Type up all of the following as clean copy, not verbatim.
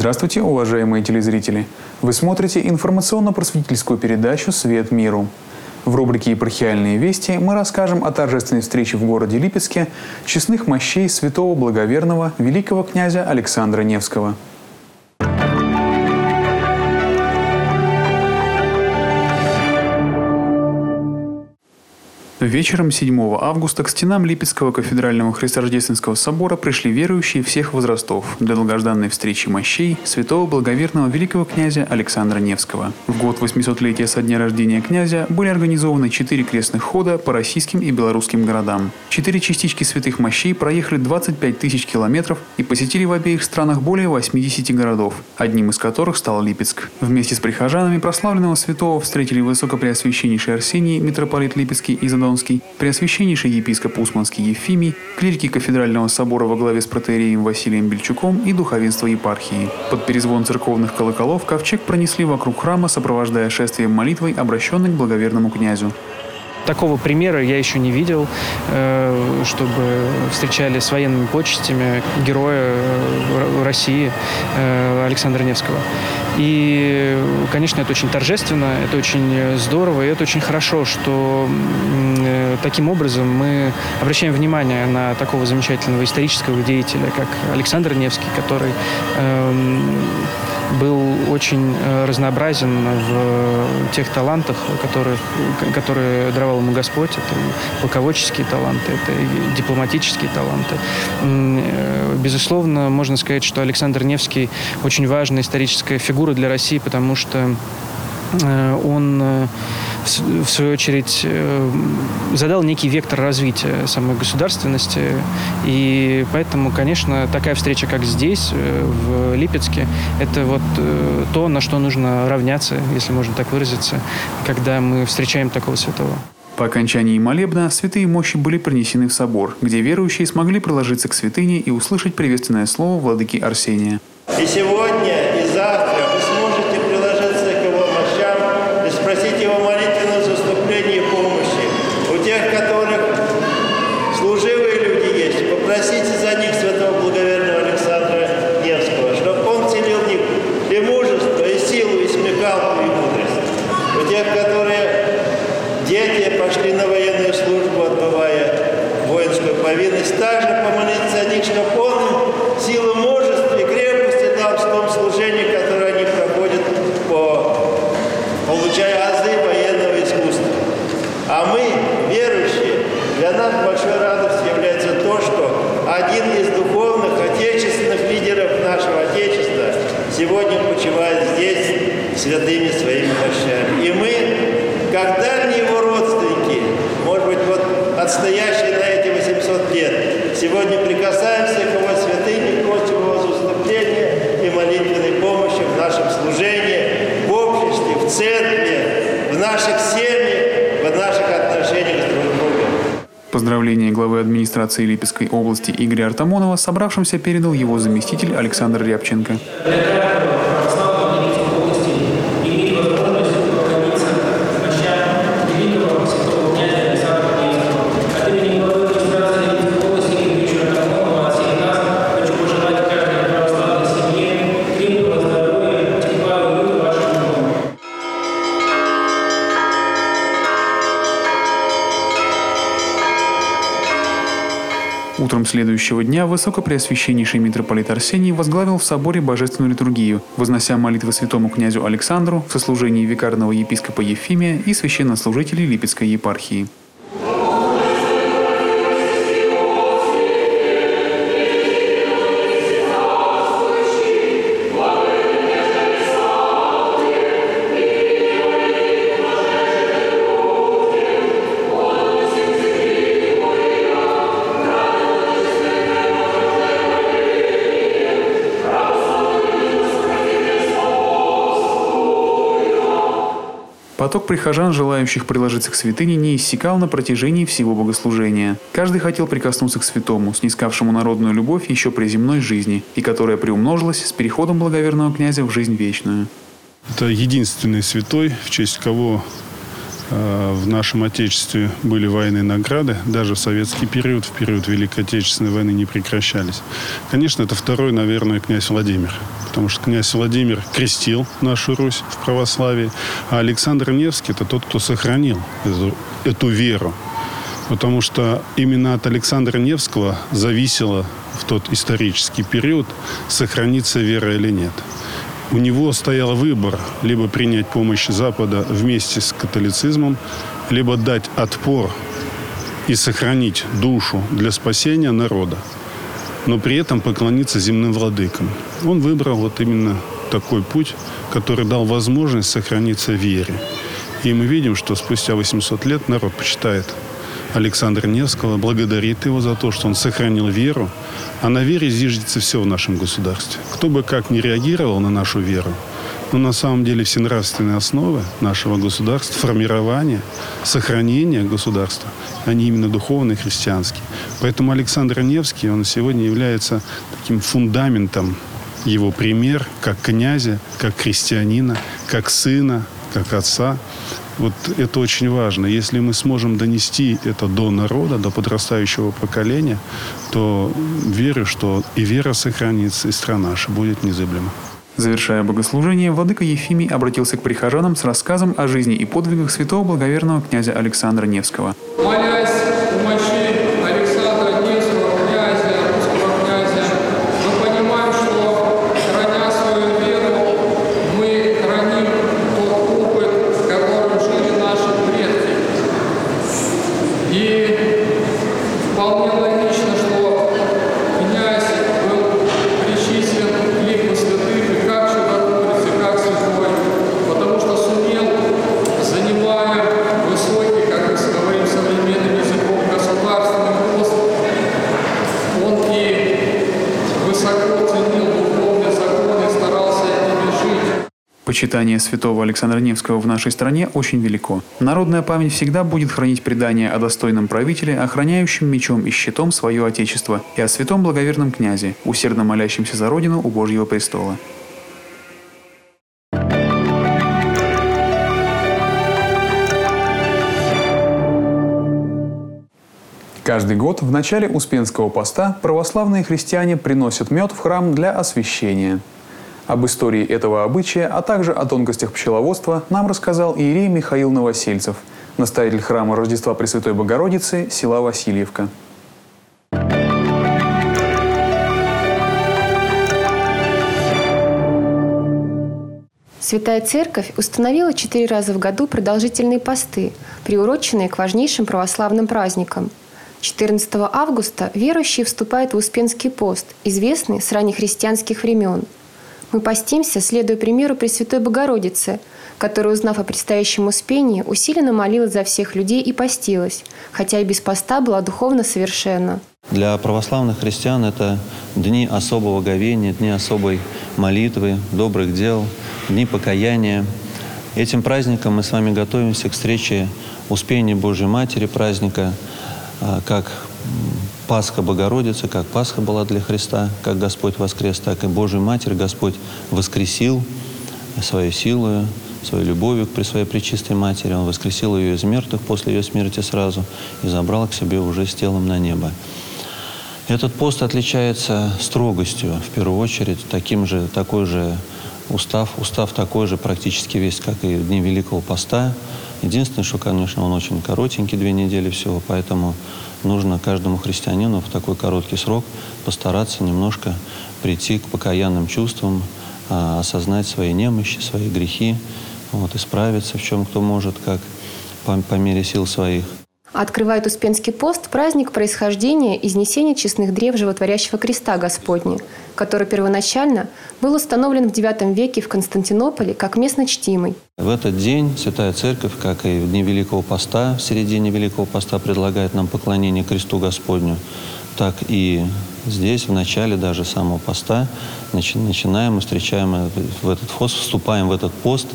Здравствуйте, уважаемые телезрители! Вы смотрите информационно-просветительскую передачу «Свет миру». В рубрике «Епархиальные вести» мы расскажем о торжественной встрече в городе Липецке честных мощей святого благоверного великого князя Александра Невского. Вечером 7 августа к стенам Липецкого кафедрального Христорождественского собора пришли верующие всех возрастов для долгожданной встречи мощей святого благоверного великого князя Александра Невского. В год 800-летия со дня рождения князя были организованы 4 крестных хода по российским и белорусским городам. 4 частички святых мощей проехали 25 тысяч километров и посетили в обеих странах более 80 городов, одним из которых стал Липецк. Вместе с прихожанами прославленного святого встретили высокопреосвященнейший Арсений, митрополит Липецкий и Задонский, преосвященнейший епископ Усманский Ефимий, клирики кафедрального собора во главе с протоиереем Василием Бельчуком и духовенство епархии. Под перезвон церковных колоколов ковчег пронесли вокруг храма, сопровождая шествием молитвой, обращенной к благоверному князю. Такого примера я еще не видел, чтобы встречали с военными почестями героя России Александра Невского. И, конечно, это очень торжественно, это очень здорово, и это очень хорошо, что таким образом мы обращаем внимание на такого замечательного исторического деятеля, как Александр Невский, который был очень разнообразен в тех талантах, которые даровал ему Господь. Это и полководческие таланты, это и дипломатические таланты. Безусловно, можно сказать, что Александр Невский очень важная историческая фигура для России, потому что он, в свою очередь, задал некий вектор развития самой государственности. И поэтому, конечно, такая встреча, как здесь, в Липецке, это вот то, на что нужно равняться, если можно так выразиться, когда мы встречаем такого святого. По окончании молебна святые мощи были принесены в собор, где верующие смогли приложиться к святыне и услышать приветственное слово владыки Арсения. И сегодня, и завтра вы сможете приложиться к его мощам и спросить его молитвенного заступления и помощи. У тех, которых служивые люди есть, попросите за них святого благоверного Александра Невского, чтобы он вселил в них и мужество, и силу, и смекалку, и мудрость. У тех, которые дети пошли на военную службу, отбывая воинскую повинность, также помолиться о них, чтобы он им силу мужества и крепости дал в том служении, которое они проходят, получая азы военного искусства. А мы, верующие, для нас большой радостью является то, что один из духовных, отечественных лидеров нашего Отечества сегодня почивает здесь святыми своими мощами. И мы, как дальние его родственники, может быть, вот отстоящие на эти 800 лет, сегодня прикасаемся к его святыне, просим его заступления и молитвенной помощи в нашем служении, в обществе, в церкви, в наших семьях, в наших отношениях с друг другом. Поздравления главы администрации Липецкой области Игоря Артамонова собравшимся передал его заместитель Александр Рябченко. Утром следующего дня высокопреосвященнейший митрополит Арсений возглавил в соборе божественную литургию, вознося молитвы святому князю Александру в сослужении викарного епископа Ефимия и священнослужителей Липецкой епархии. Поток прихожан, желающих приложиться к святыне, не иссякал на протяжении всего богослужения. Каждый хотел прикоснуться к святому, снискавшему народную любовь еще при земной жизни, и которая приумножилась с переходом благоверного князя в жизнь вечную. Это единственный святой, в честь кого в нашем Отечестве были военные награды, даже в советский период, в период Великой Отечественной войны не прекращались. Конечно, это второй, наверное, князь Владимир. Потому что князь Владимир крестил нашу Русь в православии, а Александр Невский – это тот, кто сохранил эту веру. Потому что именно от Александра Невского зависело в тот исторический период, сохранится вера или нет. У него стоял выбор – либо принять помощь Запада вместе с католицизмом, либо дать отпор и сохранить душу для спасения народа, но при этом поклониться земным владыкам. Он выбрал вот именно такой путь, который дал возможность сохраниться вере. И мы видим, что спустя 800 лет народ почитает Александра Невского, благодарит его за то, что он сохранил веру. А на вере зиждется все в нашем государстве. Кто бы как ни реагировал на нашу веру, но на самом деле все нравственные основы нашего государства, формирование, сохранение государства, они именно духовные, христианские. Поэтому Александр Невский, он сегодня является таким фундаментом, его пример как князя, как христианина, как сына, как отца. Вот это очень важно. Если мы сможем донести это до народа, до подрастающего поколения, то верю, что и вера сохранится, и страна наша будет незыблема. Завершая богослужение, владыка Ефимий обратился к прихожанам с рассказом о жизни и подвигах святого благоверного князя Александра Невского. Молясь у мощей Александра Невского, князя, русского князя, мы понимаем, что, храня свою веру, мы храним тот опыт, которым жили наши предки. И вполне логично, что князь был причислен к лику святых и как чудотворец, и как святой, потому что сумел, занимая высокий, как мы говорим современным языком, государственный пост, он и высоко ценил духовные законы и старался ими жить. Почитание святого Александра Невского в нашей стране очень велико. Народная память всегда будет хранить предание о достойном правителе, охраняющем мечом и щитом свое отечество, и о святом благоверном князе, усердно молящемся за родину у Божьего престола. Каждый год в начале Успенского поста православные христиане приносят мед в храм для освящения. Об истории этого обычая, а также о тонкостях пчеловодства нам рассказал иерей Михаил Новосельцев, настоятель храма Рождества Пресвятой Богородицы, села Васильевка. Святая Церковь установила 4 раза в году продолжительные посты, приуроченные к важнейшим православным праздникам. 14 августа верующие вступают в Успенский пост, известный с раннехристианских времен. Мы постимся, следуя примеру Пресвятой Богородицы, которая, узнав о предстоящем Успении, усиленно молилась за всех людей и постилась, хотя и без поста была духовно совершенна. Для православных христиан это дни особого говения, дни особой молитвы, добрых дел, дни покаяния. Этим праздником мы с вами готовимся к встрече Успения Божьей Матери, праздника, как Пасха Богородицы, как Пасха была для Христа, как Господь воскрес, так и Божию Матерь Господь воскресил своей силою, своей любовью к Пресвоей Пречистой Матери. Он воскресил ее из мертвых после ее смерти сразу и забрал к себе уже с телом на небо. Этот пост отличается строгостью, в первую очередь, такой же устав такой же практически весь, как и в дни Великого Поста. Единственное, что, конечно, он очень коротенький, 2 недели всего, поэтому нужно каждому христианину в такой короткий срок постараться немножко прийти к покаянным чувствам, осознать свои немощи, свои грехи, исправиться в чем кто может, как по мере сил своих. Открывает Успенский пост праздник происхождения и изнесения честных древ животворящего креста Господня, который первоначально был установлен в IX веке в Константинополе как местно чтимый. В этот день Святая Церковь, как и в дни Великого Поста, в середине Великого Поста предлагает нам поклонение кресту Господню, так и здесь, в начале даже самого поста, начинаем и встречаем в этот пост, вступаем в этот пост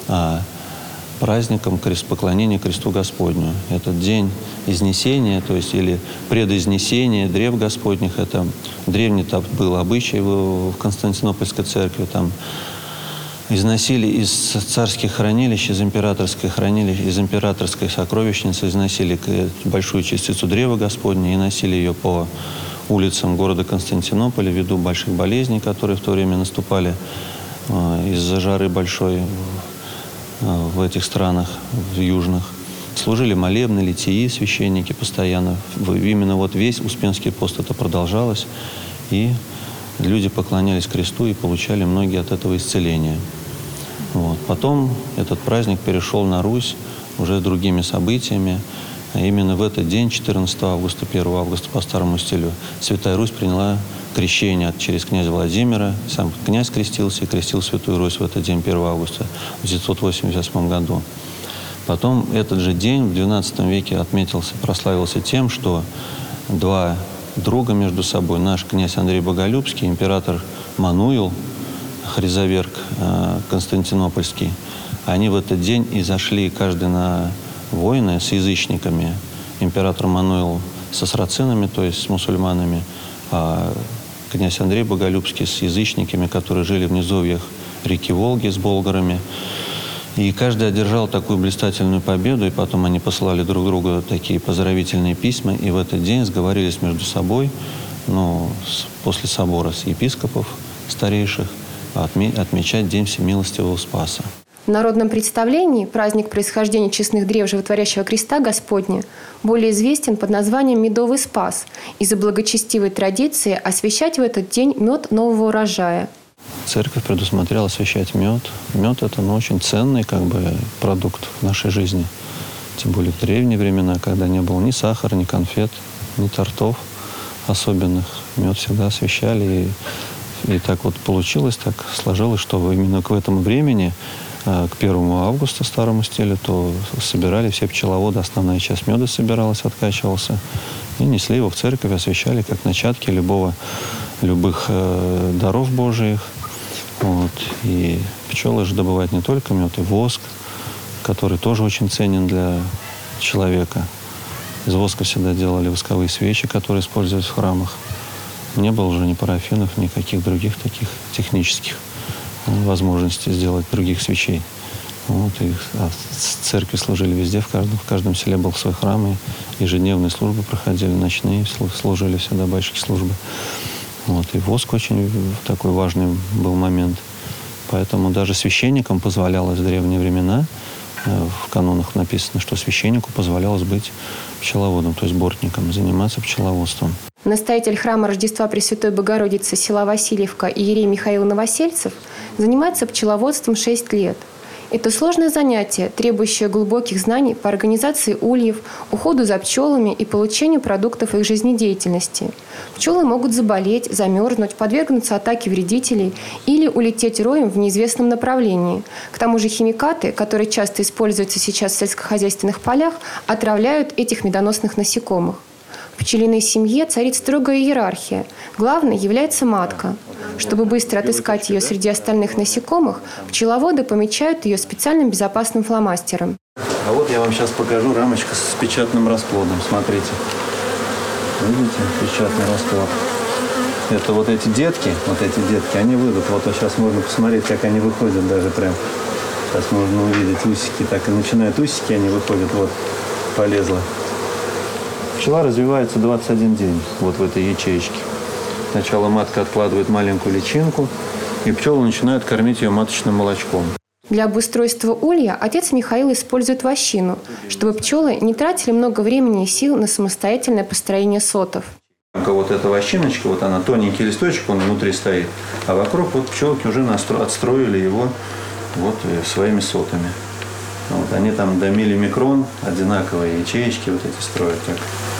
праздником поклонения кресту Господню. Этот день изнесения, то есть или предизнесения древ Господних, это древний был обычай в Константинопольской церкви, там Износили из царских хранилищ, из императорской сокровищницы, износили большую частицу древа Господня и носили ее по улицам города Константинополя ввиду больших болезней, которые в то время наступали из-за жары большой в этих странах, в южных. Служили молебны, литии, священники постоянно. Именно вот весь Успенский пост это продолжалось. И люди поклонялись кресту и получали многие от этого исцеления. Вот. Потом этот праздник перешел на Русь уже другими событиями. А именно в этот день, 14 августа, 1 августа по старому стилю, Святая Русь приняла крещение через князя Владимира. Сам князь крестился и крестил Святую Русь в этот день, 1 августа, в 988 году. Потом этот же день в XII веке прославился тем, что два друга между собой, наш князь Андрей Боголюбский, император Мануил, Хризоверг Константинопольский, они в этот день и зашли каждый на войны с язычниками. Император Мануил со сарацинами, то есть с мусульманами, а князь Андрей Боголюбский с язычниками, которые жили в низовьях реки Волги с болгарами. И каждый одержал такую блистательную победу, и потом они посылали друг другу такие поздравительные письма, и в этот день сговорились между собой, после собора с епископов старейших, отмечать День Всемилостивого Спаса. В народном представлении праздник происхождения честных древ Животворящего Креста Господня более известен под названием «Медовый Спас» из-за благочестивой традиции освящать в этот день мед нового урожая. Церковь предусмотрела освящать мед. Мед – это очень ценный продукт в нашей жизни. Тем более в древние времена, когда не было ни сахара, ни конфет, ни тортов особенных. Мед всегда освящали. И так вот получилось, так сложилось, что именно к этому времени, к 1 августа старому стилю, то собирали все пчеловоды, основная часть меда собиралась, откачивался, и несли его в церковь, освящали как начатки любых даров Божиих. Вот. И пчелы же добывают не только мед, и воск, который тоже очень ценен для человека. Из воска всегда делали восковые свечи, которые используются в храмах. Не было уже ни парафинов, никаких других таких технических возможностей сделать других свечей. Вот, церкви служили везде, в каждом селе был свой храм, и ежедневные службы проходили, ночные служили всегда батюшки службы. Вот, и воск очень такой важный был момент. Поэтому даже священникам позволялось в древние времена, в канонах написано, что священнику позволялось быть пчеловодом, то есть бортником, заниматься пчеловодством. Настоятель храма Рождества Пресвятой Богородицы села Васильевка иерей Михаил Новосельцев занимается пчеловодством 6 лет. Это сложное занятие, требующее глубоких знаний по организации ульев, уходу за пчелами и получению продуктов их жизнедеятельности. Пчелы могут заболеть, замерзнуть, подвергнуться атаке вредителей или улететь роем в неизвестном направлении. К тому же химикаты, которые часто используются сейчас в сельскохозяйственных полях, отравляют этих медоносных насекомых. В пчелиной семье царит строгая иерархия. Главной является матка. Чтобы быстро отыскать ее среди остальных насекомых, пчеловоды помечают ее специальным безопасным фломастером. А вот я вам сейчас покажу рамочку с печатным расплодом. Смотрите. Видите, печатный расплод. Это вот эти детки, они выйдут. Вот сейчас можно посмотреть, как они выходят даже прям. Сейчас можно увидеть усики. Так и начинают усики, они выходят. Вот, полезла. Пчела развивается 21 день вот в этой ячеечке. Сначала матка откладывает маленькую личинку, и пчелы начинают кормить ее маточным молочком. Для обустройства улья отец Михаил использует вощину, чтобы пчелы не тратили много времени и сил на самостоятельное построение сотов. Вот эта вощиночка, вот она, тоненький листочек, он внутри стоит, а вокруг вот пчелки уже отстроили его вот своими сотами. Вот, они там до миллимикрон одинаковые ячеечки вот эти строят, как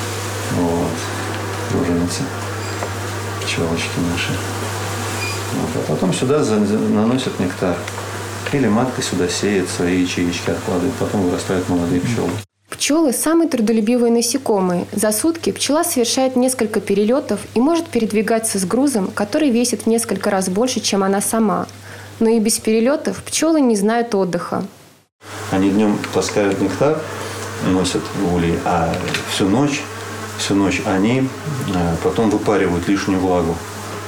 вот, круженицы, пчелочки наши. Вот, а потом сюда наносят нектар. Или матка сюда сеет свои ячеечки, откладывает, потом вырастают молодые пчелы. Пчелы – самые трудолюбивые насекомые. За сутки пчела совершает несколько перелетов и может передвигаться с грузом, который весит в несколько раз больше, чем она сама. Но и без перелетов пчелы не знают отдыха. Они днем таскают нектар, носят в ульи, а всю ночь они потом выпаривают лишнюю влагу.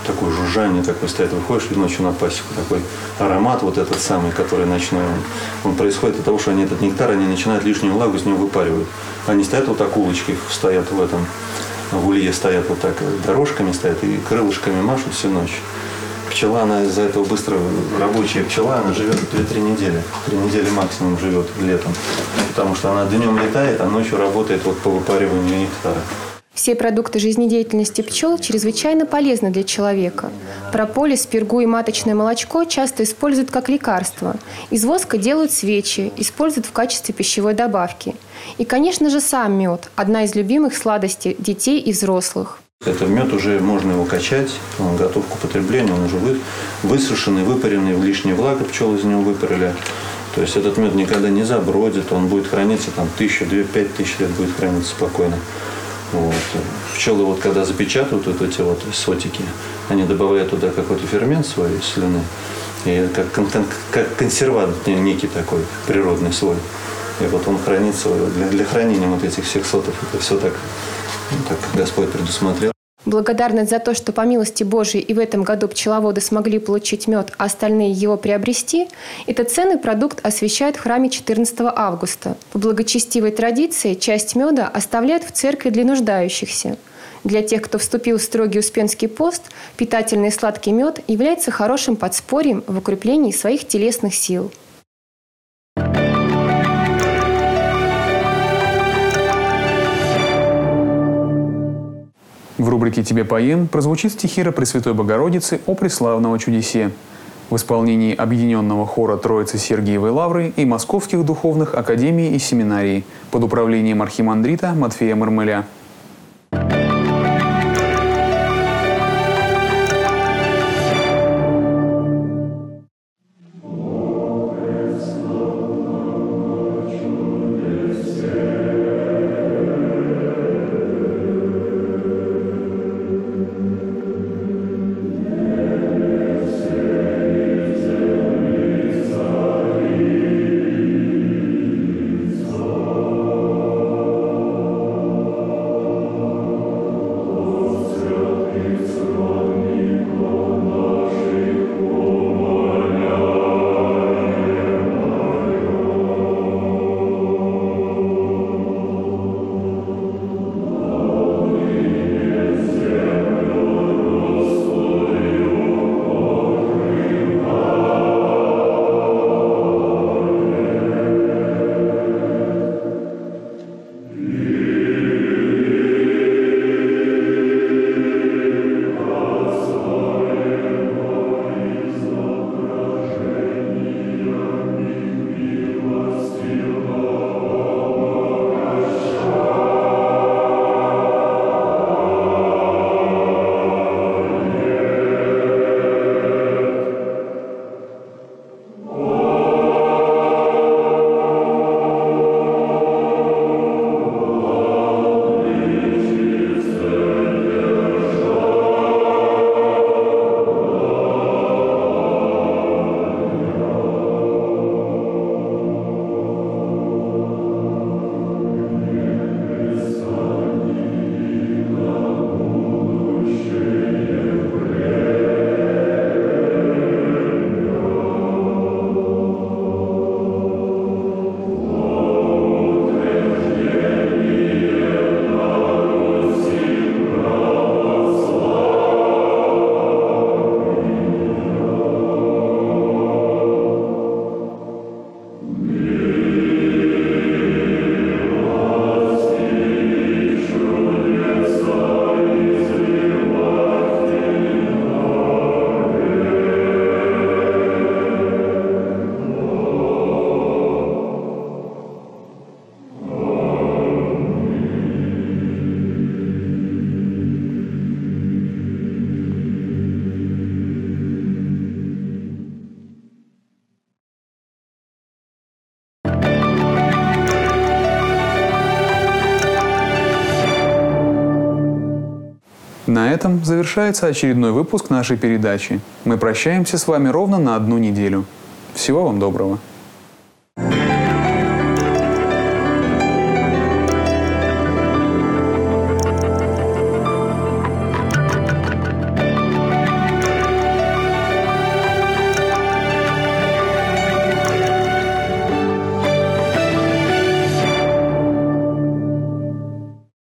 такое жужжание такое стоит. Выходишь ночью на пасеку, такой аромат вот этот самый, который ночной, он происходит от того, что они этот нектар, они начинают лишнюю влагу из него выпаривать. Они стоят вот так, улочки стоят в улье стоят вот так, дорожками стоят и крылышками машут всю ночь. Пчела, она из-за этого быстро, рабочая пчела, она живет 2-3 недели. 3 недели максимум живет летом. Потому что она днем летает, а ночью работает вот по выпариванию нектара. Все продукты жизнедеятельности пчел чрезвычайно полезны для человека. Прополис, пергу и маточное молочко часто используют как лекарство. Из воска делают свечи, используют в качестве пищевой добавки. И, конечно же, сам мед – одна из любимых сладостей детей и взрослых. Это мед уже можно его качать, он готов к употреблению, он уже высушенный, выпаренный, лишняя влага пчелы из него выпарили. То есть этот мед никогда не забродит, он будет храниться 1000, 2, 5000 лет будет храниться спокойно. Вот. Пчелы, вот, когда запечатывают вот эти вот сотики, они добавляют туда какой-то фермент свой слюны, и как консервант некий такой природный свой. И вот он хранится для хранения вот этих всех сотов. Это все так Господь предусмотрел. Благодарность за то, что по милости Божией и в этом году пчеловоды смогли получить мед, а остальные его приобрести, этот ценный продукт освящают в храме 14 августа. По благочестивой традиции часть меда оставляют в церкви для нуждающихся. Для тех, кто вступил в строгий Успенский пост, питательный и сладкий мед является хорошим подспорьем в укреплении своих телесных сил. В рубрике «Тебе поем» прозвучит стихира Пресвятой Богородицы о преславного чудесе в исполнении объединенного хора Троицы Сергиевой Лавры и Московских духовных академий и семинарий под управлением архимандрита Матфея Мармеля. На этом завершается очередной выпуск нашей передачи. Мы прощаемся с вами ровно на 1 неделю. Всего вам доброго.